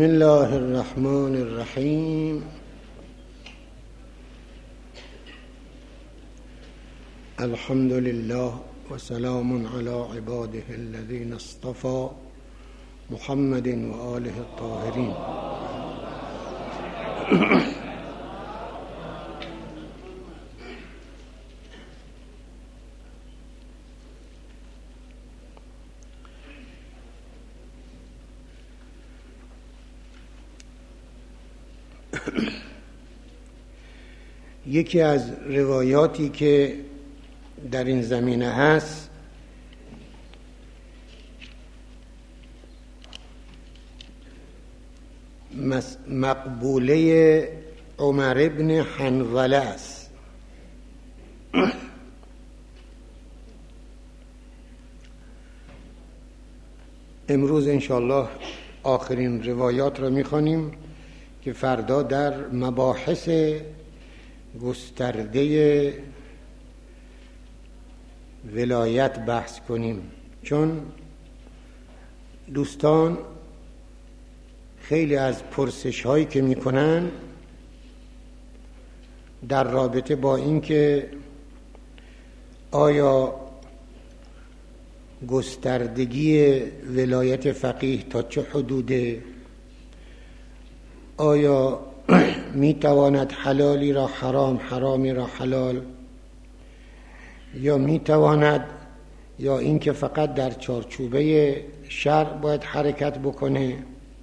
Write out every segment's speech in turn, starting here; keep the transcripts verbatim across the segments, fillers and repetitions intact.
بسم الله الرحمن الرحیم. الحمد لله و سلام علی عباده الذین اصطفى محمد و آله الطاهرین. یکی از روایاتی که در این زمینه هست مقبوله عمر بن حنظله است. امروز انشاءالله آخرین روایات را می‌خوانیم که فردا در مباحث گسترده ولایت بحث کنیم، چون دوستان خیلی از پرسش هایی که میکنن در رابطه با این که آیا گستردگی ولایت فقیه تا چه حدوده، آیا میتواند حلالی را حرام، حرامی را حلال، یا میتواند یا اینکه فقط در چارچوبه شرع باید حرکت بکنه،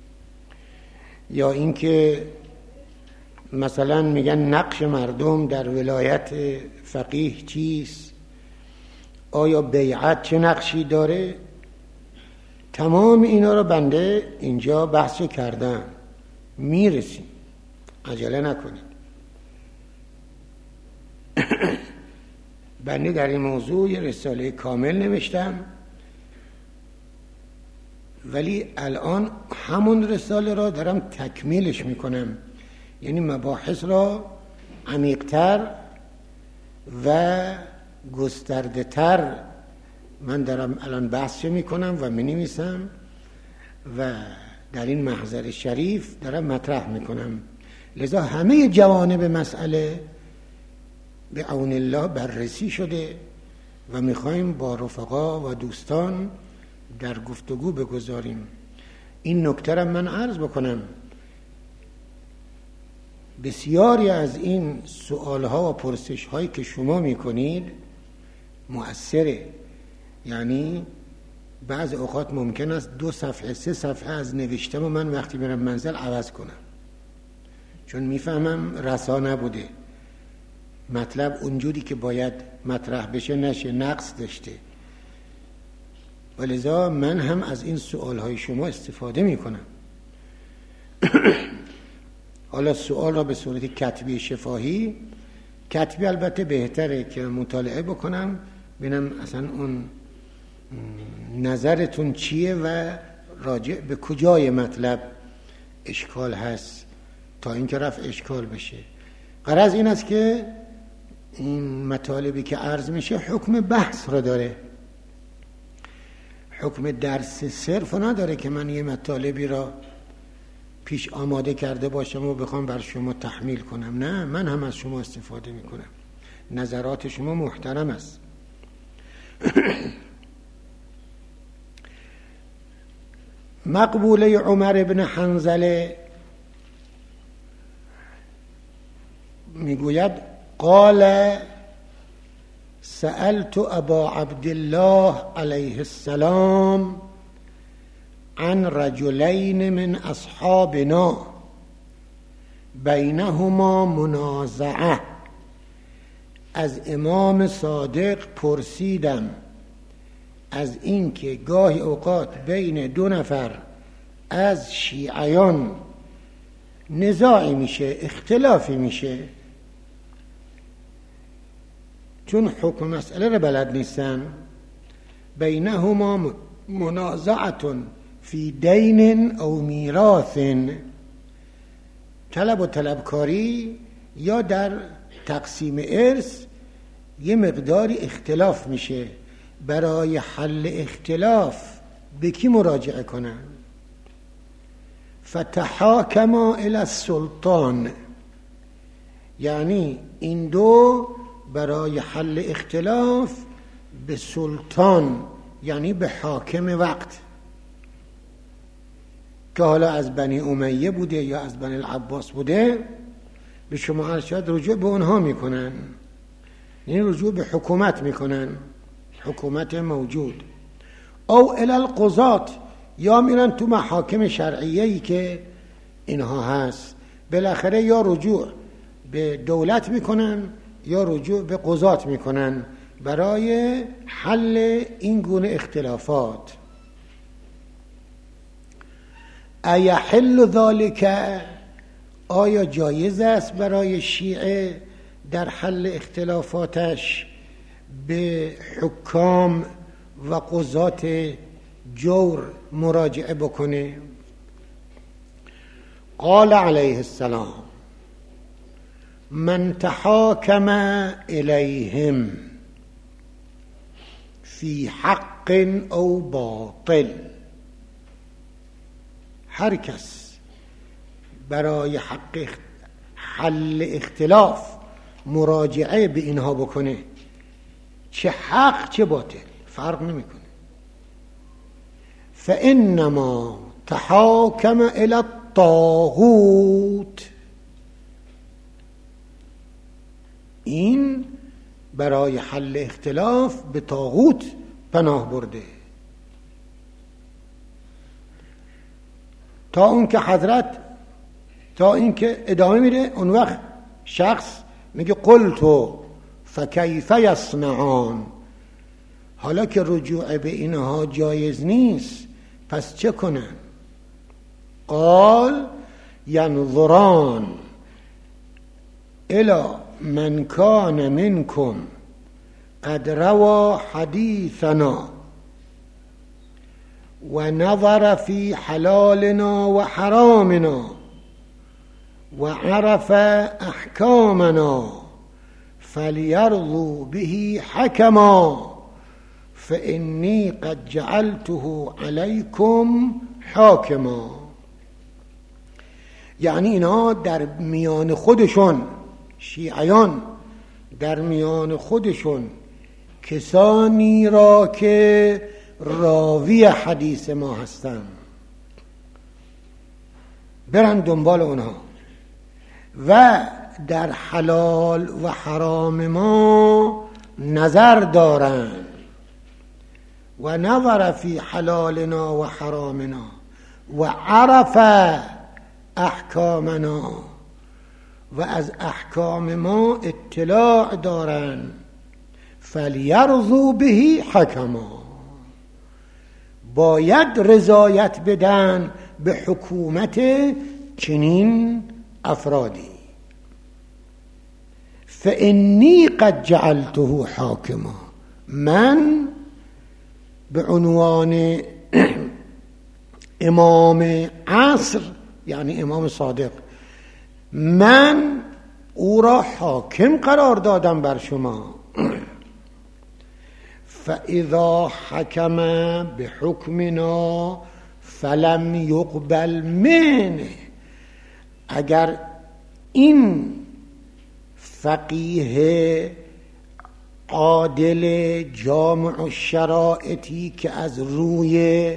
یا اینکه مثلا میگن نقش مردم در ولایت فقیه چیست، آیا بیعت چه نقشی داره. تمام اینا رو بنده اینجا بحث کردم، میرسیم، عجله نکنید. بنده در این موضوع یه رساله کامل نوشتم، ولی الان همون رساله را دارم تکمیلش میکنم، یعنی مباحث را عمیق‌تر و گسترده تر من دارم الان بحث میکنم و مینویسم و در این محضر شریف دارم مطرح میکنم. لذا همه جوانب مسئله به عون الله بررسی شده و میخوایم با رفقا و دوستان در گفتگو بگذاریم. این نکته را من عرض بکنم، بسیاری از این سؤالها و پرسش‌هایی که شما میکنید مؤثره. یعنی بعض اوقات ممکن است دو صفحه سه صفحه از نوشتم و من وقتی میرم منزل عوض کنم، چون میفهمم رسا نبوده، مطلب اونجوری که باید مطرح بشه نشه، نقص داشته. ولذا من هم از این سؤالهای شما استفاده میکنم. حالا سؤال را به صورت کتبی شفاهی، کتبی البته بهتره که مطالعه بکنم ببینم اصلا اون نظرتون چیه و راجع به کجای مطلب اشکال هست تا اینکه رفع اشکال بشه. غرض این است که این مطالبی که عرض میشه حکم بحث را داره، حکم درس صرف نداره که من یه مطالبی را پیش آماده کرده باشم و بخوام بر شما تحمیل کنم. نه، من هم از شما استفاده میکنم، نظرات شما محترم است. مقبوله عمر بن حنظله میگوید قال سألت ابا عبدالله علیه السلام عن رجلین من اصحابنا بینهما منازعه. از امام صادق پرسیدم از این که گاهی اوقات بین دو نفر از شیعیان نزاعی میشه، اختلافی میشه، چون حکم مسئله را بلد نیستن. بینهما منازعه فی دین او میراث، طلب و طلبکاری یا در تقسیم ارث یه مقداری اختلاف میشه. برای حل اختلاف به کی مراجعه کنن؟ فتحاکما الی السلطان، یعنی این دو برای حل اختلاف به سلطان یعنی به حاکم وقت که حالا از بنی امیه بوده یا از بنی العباس بوده، به شما عرض شد رجوع به اونها میکنن، یعنی رجوع به حکومت میکنن، حکومت موجود. او الی القضات، یا میرن تو محاکم شرعیه‌ای که اینها هست، بالاخره یا رجوع به دولت میکنن یا رجوع به قضات میکنن برای حل این گونه اختلافات. ایحل ذالک، آیا جایز است برای شیعه در حل اختلافاتش به حکام و قضات جور مراجعه بکنه؟ قال علیه السلام من تحاکم الیهم فی حق او باطل، هر کس برای حق حل اختلاف مراجعه به اینها بکنه، چه حق چه باطل فرق نمیکنه، فانما تحاکم الی الطاغوت، این برای حل اختلاف به طاغوت پناه برده. تا اون که حضرت تا این که ادامه میده، اون وقت شخص میگه قلتو فکیف یصنعان، حالا که رجوع به اینها جایز نیست پس چه کنن؟ قال ینظران الی من کان منکم قد روى حدیثنا و نظر فی حلالنا و حرامنا و عرف احکامنا فلیرضوا به حکما فانی قد جعلته علیکم حاکما. یعنی اینا در میان خودشون، شیعیان در میان خودشون کسانی را که راوی حدیث ما هستند برن دنبال اونها و در حلال و حرام ما نظر دارن و نظر فی حلالنا و حرامنا و عرف احکامنا و از احکام ما اطلاع دارن، فلیرضوا به حکما، باید رضایت بدن به حکومت چنین افرادی. فانی قد جعلته حاکما، من به عنوان امام عصر یعنی امام صادق، من او را حاکم قرار دادم بر شما. فاذا حکم بحکمنا فلم یقبل منه، اگر این فقیه عادل جامع الشرائطی که از روی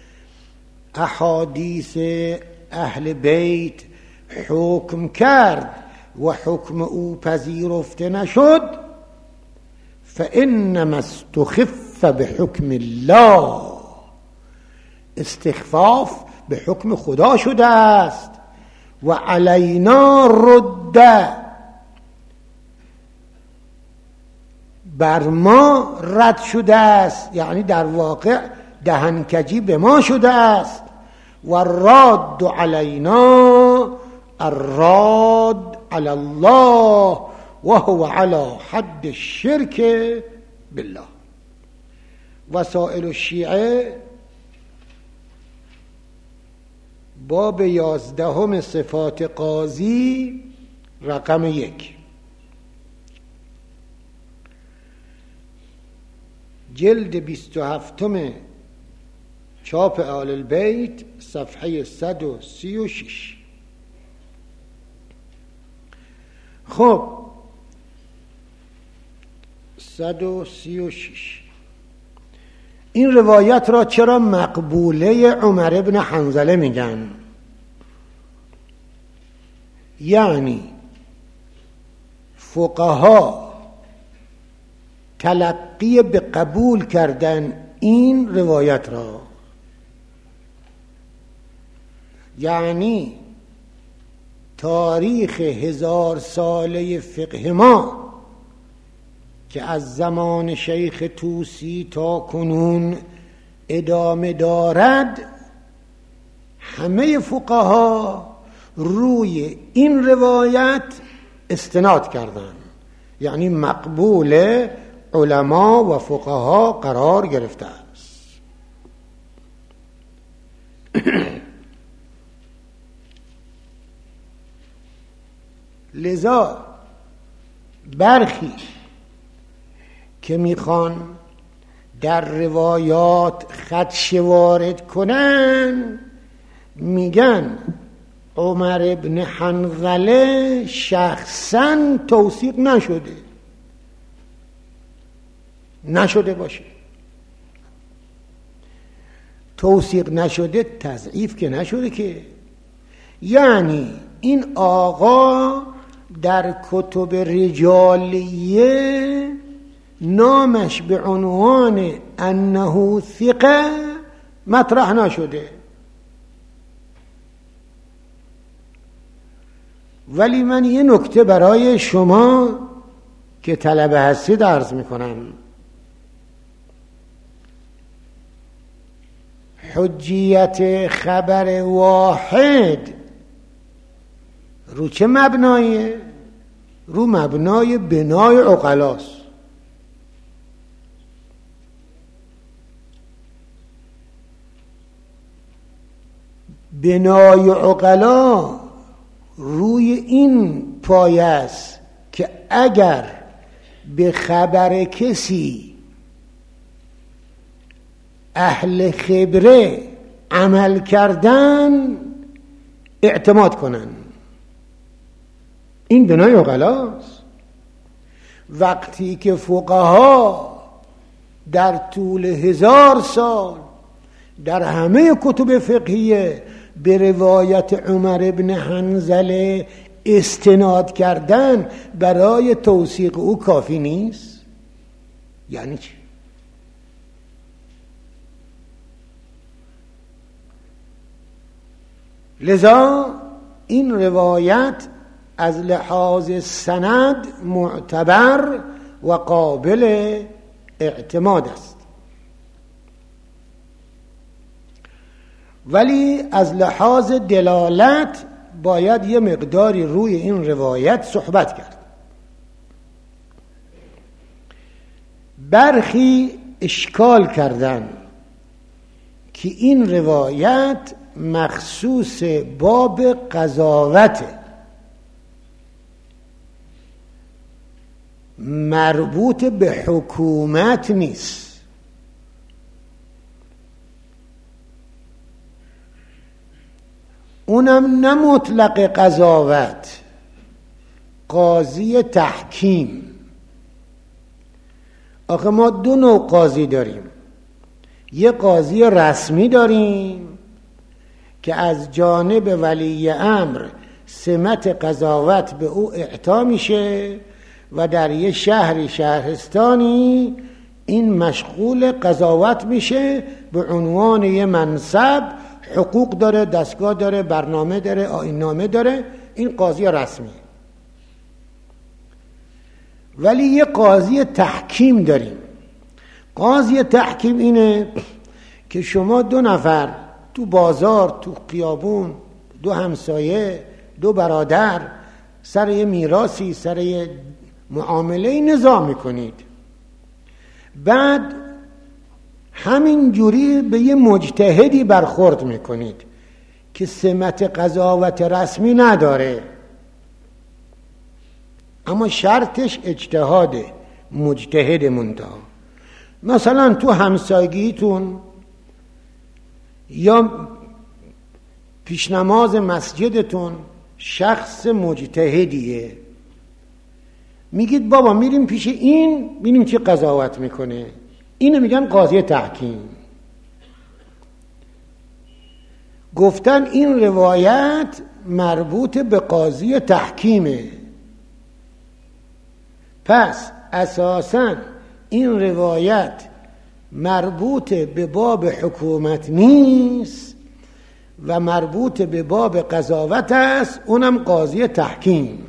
احادیث اهل بیت حکم کرد و حکم او پذیرفته نشد، فانما استخف بحکم الله، استخفاف به حکم خدا شده است. و علینا رد، بر ما رد شده است، یعنی در واقع دهنکجی به ما شده است. و الراد علینا الراد علی الله و هو علی حد الشرک بالله. وسائل الشیعه باب یازدهم صفات قاضی رقم یک، جلد بیست و هفتم چاپ آل البیت صفحه صد و سی و شش. خب صد و سی و شش این روایت را چرا مقبوله عمر ابن حنظله میگن؟ یعنی فقها تلقی به قبول کردن این روایت را، یعنی تاریخ هزار ساله فقه ما که از زمان شیخ طوسی تا کنون ادامه دارد، همه فقها روی این روایت استناد کردند، یعنی مقبول علما و فقها قرار گرفته است. لذا برخی که میخوان در روایات خدشه وارد کنن میگن عمر ابن حنظله شخصا توثیق نشده نشده باشه. توثیق نشده تضعیف که نشده که، یعنی این آقا در کتب رجالیه نامش به عنوان انه ثقه مطرح نشده، ولی من یه نکته برای شما که طلبه هستید عرض میکنم. حجیت خبر واحد رو چه مبنایه؟ رو مبنای بنای عقلاست. بنای عقلا روی این پایه است که اگر به خبر کسی اهل خبره عمل کردن اعتماد کنن. این بنای عقلاست. وقتی که فقها در طول هزار سال در همه کتب فقهیه به روایت عمر ابن حنظله استناد کردن، برای توثیق او کافی نیست؟ یعنی چی؟ لذا این روایت از لحاظ سند معتبر و قابل اعتماد است، ولی از لحاظ دلالت باید یه مقداری روی این روایت صحبت کرد. برخی اشکال کردن که این روایت مخصوص باب قضاوت، مربوط به حکومت نیست. اونم نه مطلق قضاوت، قاضی تحکیم. آخه ما دو نوع قاضی داریم. یه قاضی رسمی داریم که از جانب ولی امر سمت قضاوت به او اعطا میشه و در یه شهری شهرستانی این مشغول قضاوت میشه، به عنوان یه منصب، حقوق داره، دستگاه داره، برنامه داره، آیین‌نامه داره. این قاضی رسمی. ولی یه قاضی تحکیم داریم. قاضی تحکیم اینه که شما دو نفر تو بازار، تو خیابون، دو همسایه، دو برادر، سر یه میراثی، سر یه معامله نزاع میکنید، بعد همین جوری به یه مجتهدی برخورد میکنید که سمت قضاوت رسمی نداره، اما شرطش اجتهاده، مجتهد منتها. مثلا تو همسایگیتون یا پیش نماز مسجدتون شخص مجتهدیه، میگید بابا میریم پیش این ببینیم چه قضاوت میکنه، اینو میگن قاضی تحکیم. گفتن این روایت مربوط به قاضی تحکیمه، پس اساساً این روایت مربوط به باب حکومت نیست و مربوط به باب قضاوت است، اونم قاضی تحکیم.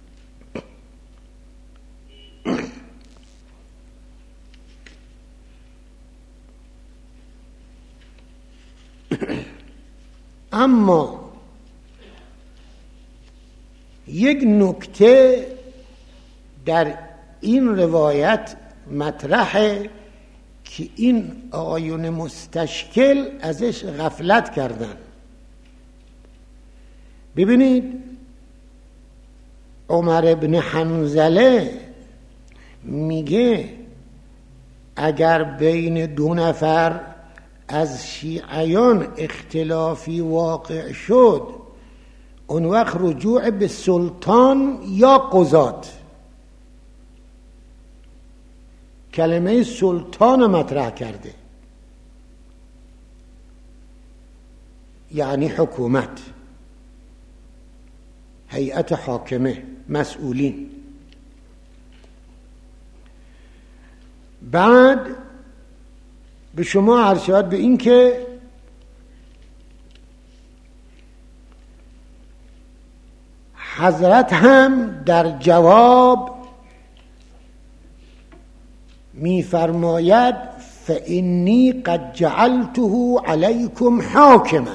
اما یک نکته در این روایت مطرحه که این آقایون مستشکل ازش غفلت کردن. ببینید عمر ابن حنظله میگه اگر بین دو نفر از شیعیان اختلافی واقع شد، اون وقت رجوع به سلطان یا قضات، کلمه سلطان مطرح کرده، یعنی حکومت، هیئت حاکمه، مسئولین. بعد به شما عرض شود به این که حضرت هم در جواب می‌فرماید فإنی قد جعلته علیکم حاکما.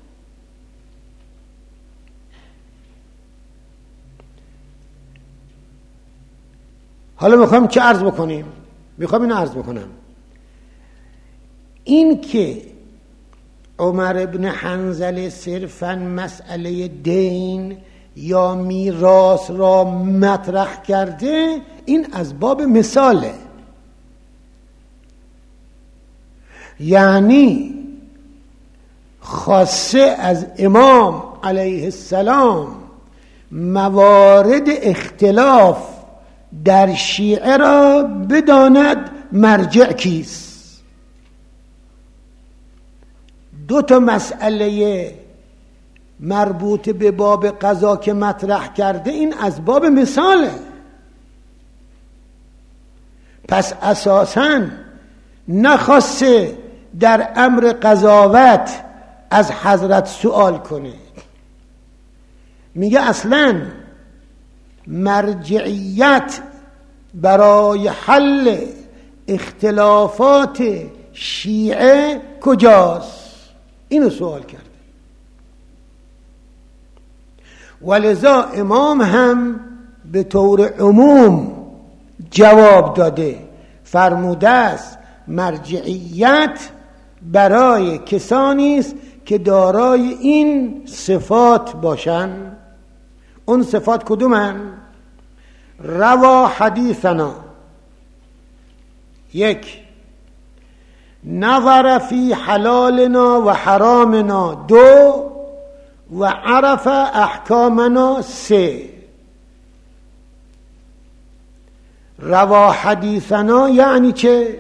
حالا میخوام چه عرض بکنیم؟ میخوام اینو عرض بکنم، این که عمر ابن حنظله صرفاً مسئله دین یا میراث را مطرح کرده، این از باب مثاله، یعنی خاصه از امام علیه السلام موارد اختلاف در شیعه را بداند مرجع کیست. دو تا مسئله مربوط به باب قضا که مطرح کرده، این از باب مثاله. پس اساساً نخواسته در امر قضاوت از حضرت سوال کنه، میگه اصلاً مرجعیت برای حل اختلافات شیعه کجاست؟ اینو سوال کرده. ولذا امام هم به طور عموم جواب داده، فرموده است مرجعیت برای کسانی است که دارای این صفات باشند. اون صفات کدومن؟ روا حدیثنا، یک، نظر فی حلالنا و حرامنا، دو، و عرف احکامنا، سه. روا حدیثنا یعنی چه؟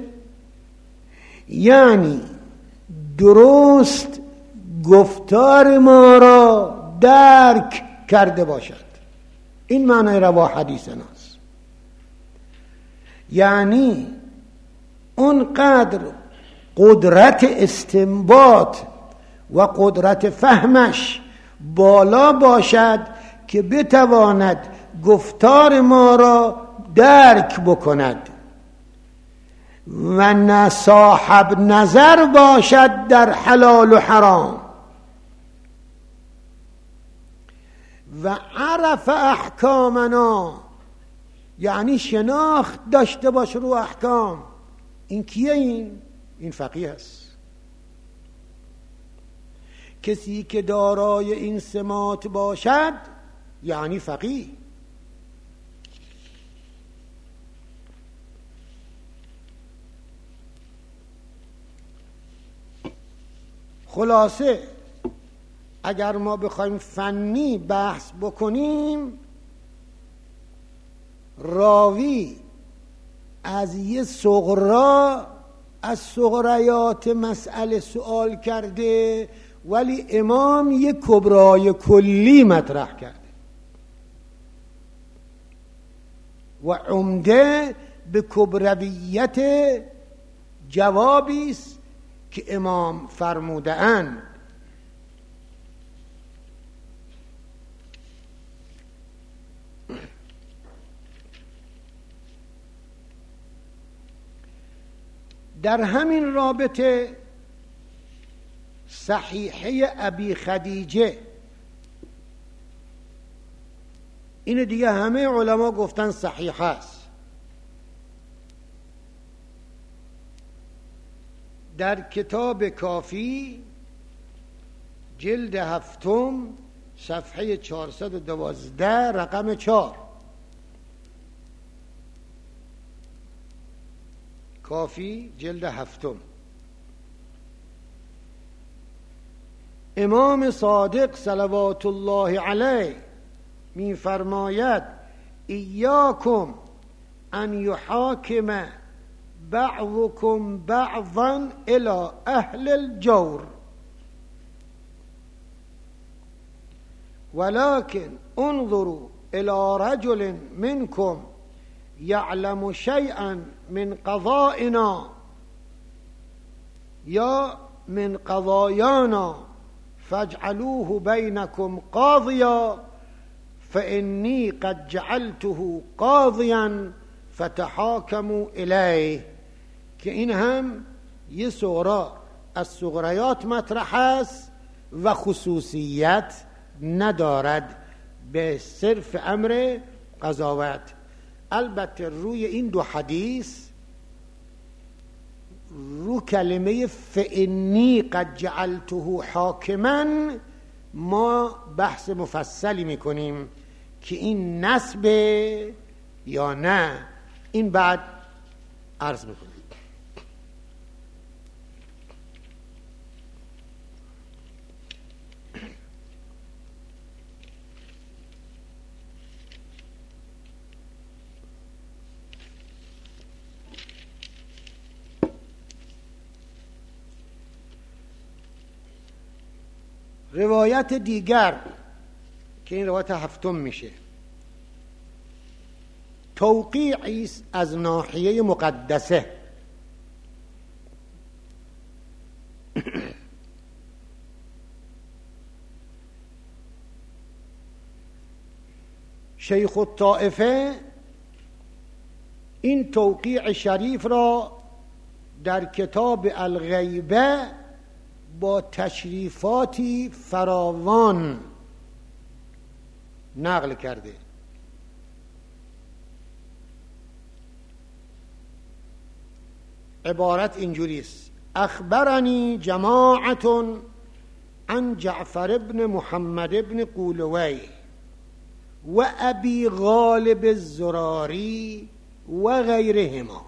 یعنی درست گفتار ما را درک کرده باشد. این معنی روا حدیثناست، یعنی اونقدر قدرت استنباط و قدرت فهمش بالا باشد که بتواند گفتار ما را درک بکند و نه صاحب نظر باشد در حلال و حرام. و عرف احکامنا یعنی شناخت داشته باش رو احکام. این کیه؟ این این فقیه است. کسی که دارای این سمات باشد یعنی فقیه. خلاصه اگر ما بخوایم فنی بحث بکنیم، راوی از یه صغرا از صغریات مسئله سوال کرده، ولی امام یه کبرای کلی مطرح کرده و عمده به کبرویت جوابی است که امام فرموده اند. در همین رابطه صحیحه ابی خدیجه، این دیگه همه علما گفتن صحیح است. در کتاب کافی جلد هفتم صفحه چهارصد و دوازده رقم چهار، کافی جلد هفتم، امام صادق صلوات الله علیه می فرماید ایاکم ان یحاکم بعضکم بعضا الی اهل الجور ولكن انظروا الی رجل منکم یعلم شیئا من قضائنا یا من قضایانا فاجعلوه بینکم قاضیا فانی قد جعلته قاضیا فتحاکموا الیه. که این هم یه صغرا از صغریات مطرح است و خصوصیت ندارد به صرف امر قضاوت. البته روی این دو حدیث، رو کلمه فانی قد جعلته حاکما، ما بحث مفصلی میکنیم که این نسبه یا نه. این بعد عرض میکنیم. روایت دیگر که این روایت هفتم میشه، توقیعی است از ناحیه مقدسه. شیخ الطائفه این توقیع شریف را در کتاب الغیبه با تشریفاتی فراوان نقل کرده. عبارت اینجوری است: اخبرنی جماعت عن جعفر بن محمد بن قولوی و ابی غالب الزراری و غیرهما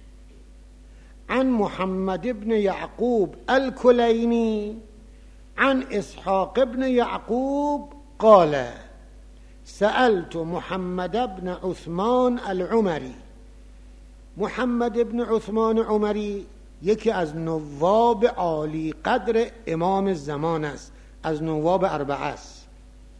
عن محمد بن يعقوب الكليني عن إسحاق بن يعقوب قال سألت محمد بن عثمان العمري. محمد بن عثمان عمری یکی از نواب عالی قدر امام زمان است، از نواب اربعه است.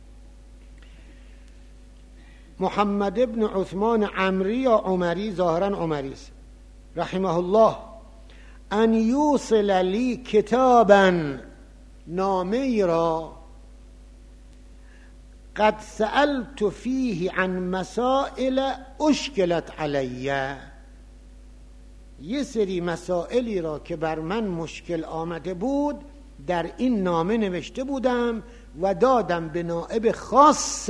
محمد بن عثمان عمری یا عمری، ظاهرا عمری است، رحمه الله، ان یوصل لی کتابا، نامه را، قد سألت فیه عن مسائل اشکلت علیه، یه سری مسائلی را که بر من مشکل آمده بود در این نامه نوشته بودم و دادم به نائب خاص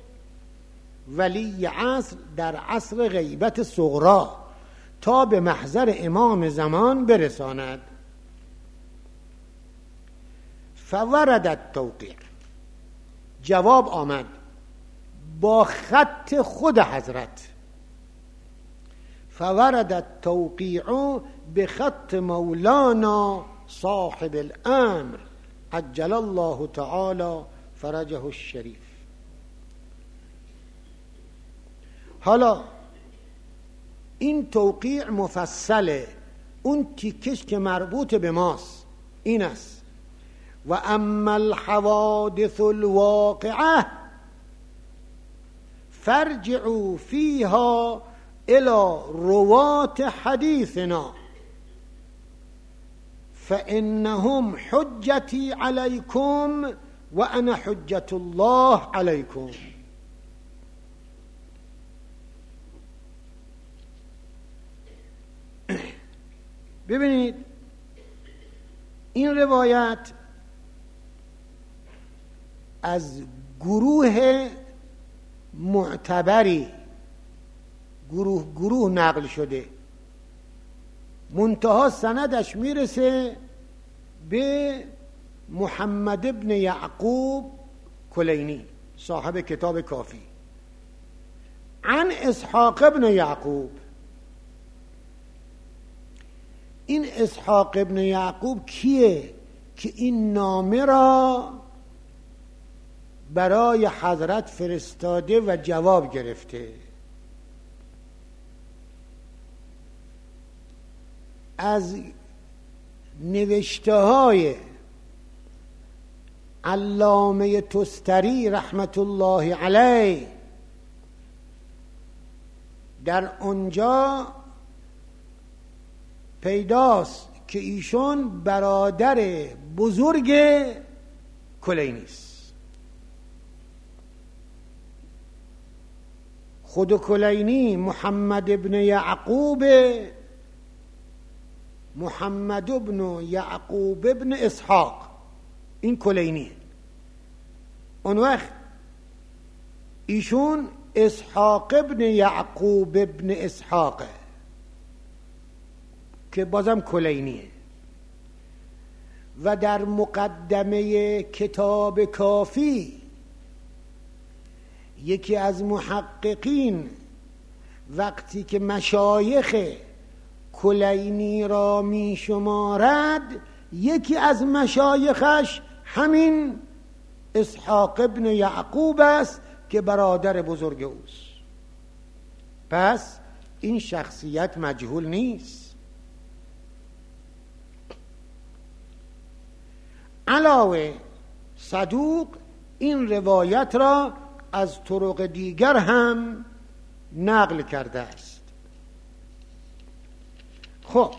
ولی عصر در عصر غیبت صغرا تا به محضر امام زمان برساند. فوردت توقیع، جواب آمد با خط خود حضرت. فوردت توقیع به خط مولانا صاحب الامر عجل الله تعالی فرجه الشریف. حالا این توقیع مفصله، اون تیکش که مربوط به ماست این است: و اما الحوادث الواقعه فارجعوا فيها الى روات حديثنا فانهم حجتي عليكم وانا حجة الله عليكم. ببینید این روایت از گروه معتبری گروه گروه نقل شده، منتها سندش میرسه به محمد ابن یعقوب کلینی صاحب کتاب کافی عن اسحاق ابن یعقوب. این اسحاق ابن یعقوب کیه که این نامه را برای حضرت فرستاده و جواب گرفته؟ از نوشته های علامه تستری رحمت الله علیه در اونجا پیداست که ایشون برادر بزرگ کلینی است. خود کلینی محمد ابن یعقوب محمد ابن یعقوب ابن اسحاق، این کلینی. اون وقت ایشون اسحاق ابن یعقوب ابن اسحاقه که بازم کلینیه. و در مقدمه کتاب کافی یکی از محققین وقتی که مشایخ کلینی را می شمارد، یکی از مشایخش همین اسحاق ابن یعقوب است که برادر بزرگ اوست. پس این شخصیت مجهول نیست. علاوه صدوق این روایت را از طرق دیگر هم نقل کرده است. خب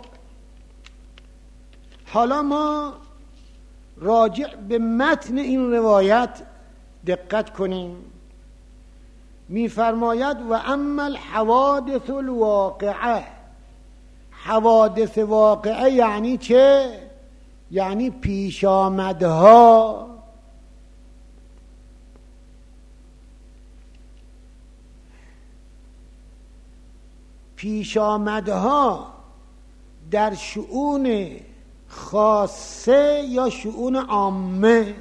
حالا ما راجع به متن این روایت دقت کنیم. می‌فرماید و اما الحوادث الواقعه. حوادث واقعه یعنی چه؟ یعنی پیش آمدها. پیش آمدها در شؤون خاصه یا شؤون عامه.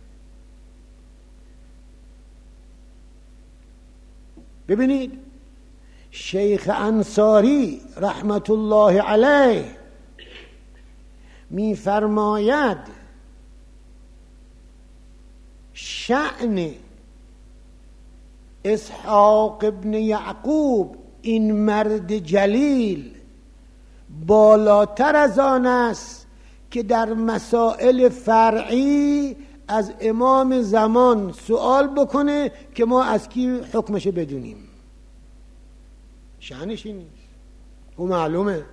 ببینید شیخ انصاری رحمت الله علیه می فرماید شأن اسحاق ابن یعقوب این مرد جلیل بالاتر از آن است که در مسائل فرعی از امام زمان سوال بکنه که ما از کی حکمش بدونیم. شأنش این نیست. او معلومه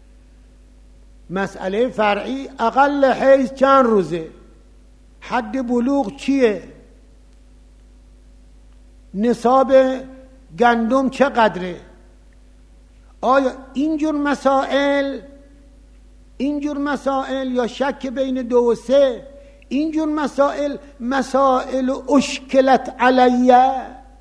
مسئله فرعی اقل حیض چند روزه، حد بلوغ چیه، نصاب گندم چقدره. آیا اینجور مسائل اینجور مسائل یا شک بین دو و سه، اینجور مسائل مسائل اشکلت علیه،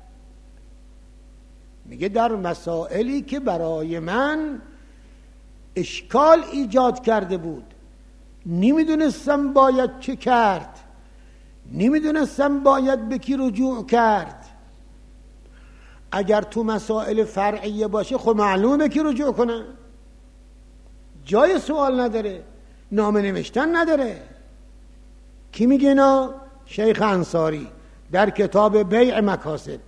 میگه در مسائلی که برای من اشکال ایجاد کرده بود، نمیدونستم باید چه کرد، نمیدونستم باید به کی رجوع کرد. اگر تو مسائل فرعیه باشه خب معلومه به کی رجوع کنه، جای سوال نداره، نامه نوشتن نداره. کی میگه اینا؟ شیخ انصاری در کتاب بیع مکاسب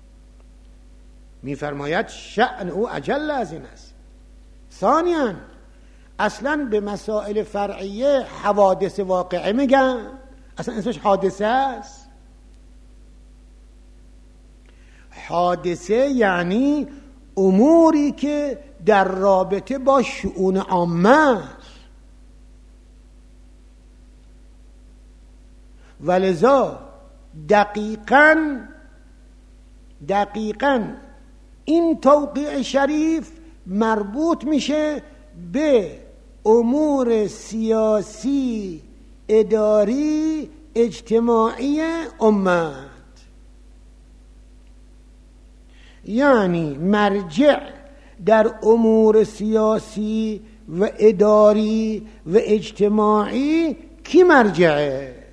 میفرماید شأن او اجل از این است. ثانیاً اصلا به مسائل فرعیه حوادث واقعه میگن، اصلا اسمش حادثه است. حادثه یعنی اموری که در رابطه با شؤون عامه است، ولذا دقیقاً دقیقاً این توقیع شریف مربوط میشه به امور سیاسی، اداری، اجتماعی امت. یعنی مرجع در امور سیاسی و اداری و اجتماعی کی مرجعه؟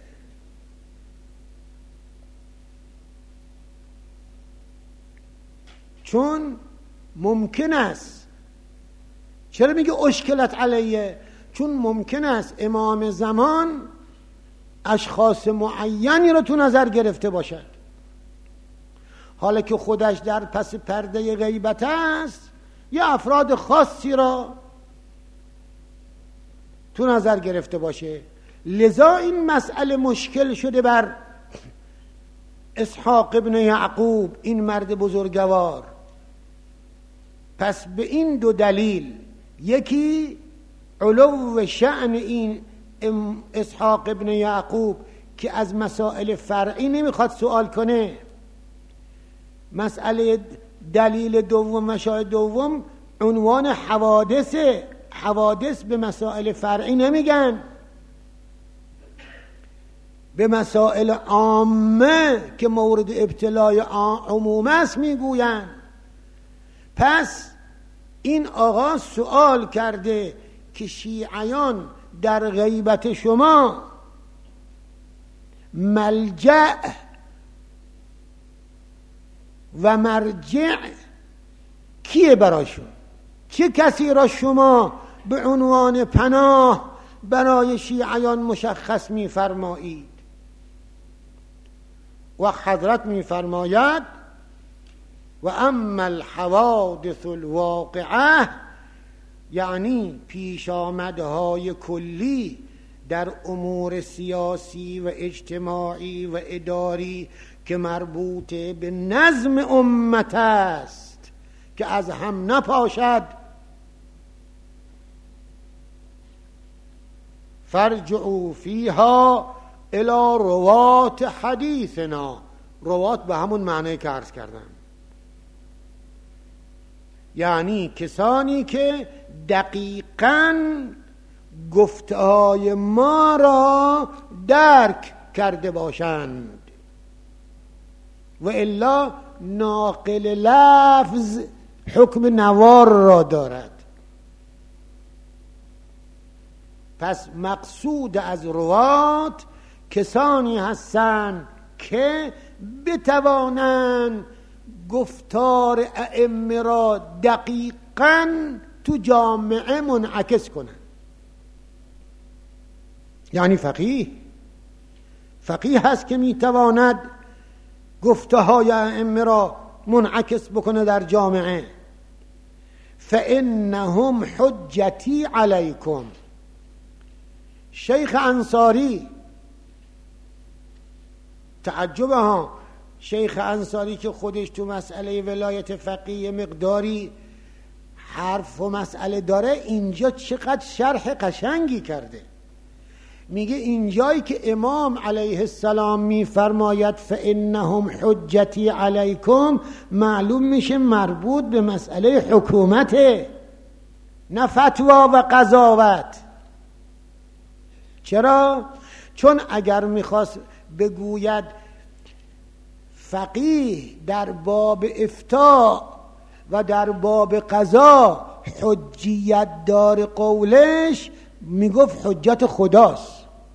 چون ممکن است، چرا میگه اشکلت علیه؟ چون ممکن است امام زمان اشخاص معینی رو تو نظر گرفته باشد، حالا که خودش در پس پرده غیبت است یا افراد خاصی را تو نظر گرفته باشه. لذا این مسئله مشکل شده بر اسحاق ابن یعقوب، این مرد بزرگوار. پس به این دو دلیل، یکی علو شأن این اسحاق ابن یعقوب که از مسائل فرعی نمیخواد سوال کنه، مسئله دلیل دوم و شاهد دوم عنوان حوادث، حوادث به مسائل فرعی نمیگن، به مسائل عامه که مورد ابتلای عموم است میگوین. پس این آقا سوال کرده که شیعیان در غیبت شما ملجأ و مرجع کیه براشون؟ چه کسی را شما به عنوان پناه برای شیعیان مشخص می‌فرمایید؟ و حضرت می‌فرماید و اما الحوادث الواقعه، یعنی پیش آمدهای کلی در امور سیاسی و اجتماعی و اداری که مربوط به نظم امت است که از هم نپاشد، فرجعوا فیها الی روات حدیثنا. روات به همون معنی که عرض کردم، یعنی کسانی که دقیقاً گفته‌های ما را درک کرده باشند، و الا ناقل لفظ حکم نوار را دارد. پس مقصود از روات کسانی هستند که بتوانند گفتار ائمه را دقیقاً تو جامعه منعکس کنند. یعنی فقیه فقیه هست که میتواند گفته های ائمه را منعکس بکنه در جامعه. فانهم حجتی علیکم. شیخ انصاری، تعجب ها، شیخ انصاری که خودش تو مسئله ولایت فقیه مقداری حرف و مسئله داره، اینجا چقدر شرح قشنگی کرده. میگه اینجایی که امام علیه السلام میفرماید فانهم حجتی علیکم، معلوم میشه مربوط به مسئله حکومته، نه فتوا و قضاوت. چرا؟ چون اگر میخواست بگوید فقیه در باب افتاء و در باب قضا حجیت دار قولش، میگفت حجت خداست،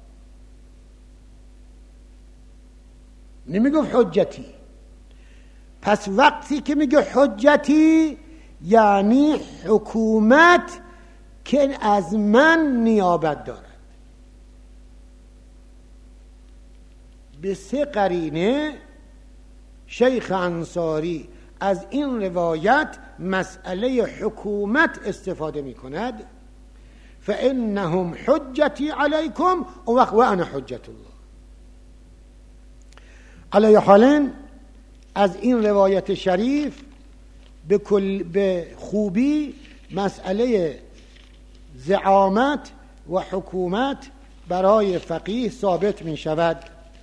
نمیگفت حجتی. پس وقتی که میگه حجتی یعنی حکومت که از من نیابت دارد. به سه قرینه شیخ انصاری از این روایت مسئله حکومت استفاده می کند. فإنهم حجتی علیکم و انا حجت الله. علی حال از این روایت شریف به, کل به خوبی مسئله زعامت و حکومت برای فقیه ثابت می شود.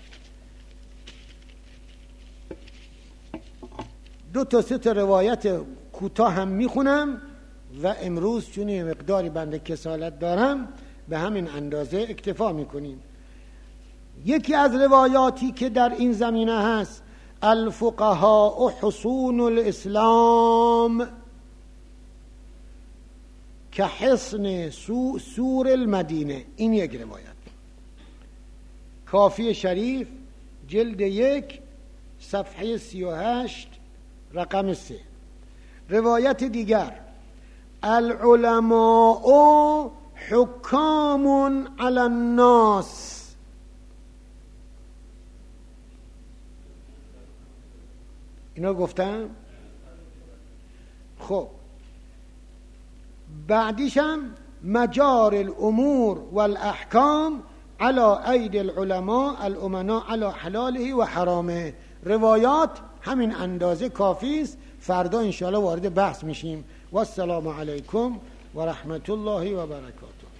دو تا سه تا روایت کوتاه هم می خونم و امروز چون یه مقداری بنده کسالت دارم به همین اندازه اکتفا می کنیم. یکی از روایاتی که در این زمینه هست، الفقهاء حصون الاسلام که حصن سور المدینه، این یک روایت. کافی شریف جلد یک صفحه سی و هشت رقم سه. روایت دیگر، العلماء حکام علی الناس. اینا گفتم. خب بعدیشم مجار الامور والاحکام علی اید العلماء الامنا علی حلاله و حرامه. روایات همین اندازه کافی است. فردا انشاءالله وارد بحث میشیم. و السلام علیکم و رحمت الله و برکاته.